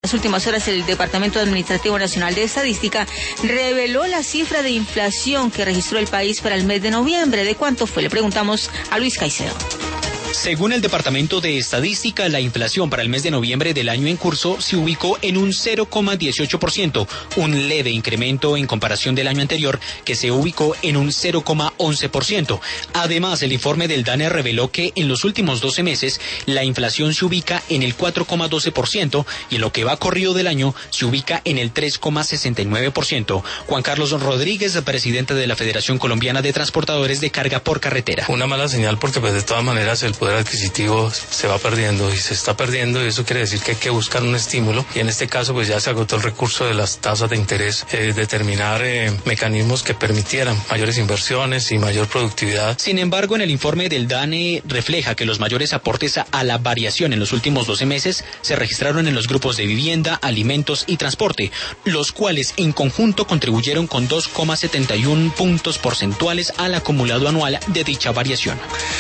En las últimas horas, el Departamento Administrativo Nacional de Estadística reveló la cifra de inflación que registró el país para el mes de noviembre. ¿De cuánto fue? Le preguntamos a Luis Caicedo. Según el Departamento de Estadística, la inflación para el mes de noviembre del año en curso se ubicó en un 0,18%, un leve incremento en comparación del año anterior, que se ubicó en un 0,11%. Además, el informe del DANE reveló que en los últimos 12 meses la inflación se ubica en el 4,12% y en lo que va corrido del año se ubica en el 3,69%. Juan Carlos Rodríguez, presidente de la Federación Colombiana de Transportadores de Carga por Carretera. Una mala señal porque de todas maneras el poder adquisitivo se va perdiendo y se está perdiendo, y eso quiere decir que hay que buscar un estímulo, y en este caso pues ya se agotó el recurso de las tasas de interés, determinar mecanismos que permitieran mayores inversiones y mayor productividad. Sin embargo, en el informe del DANE refleja que los mayores aportes a la variación en los últimos 12 meses se registraron en los grupos de vivienda, alimentos y transporte, los cuales en conjunto contribuyeron con 2,71 puntos porcentuales al acumulado anual de dicha variación.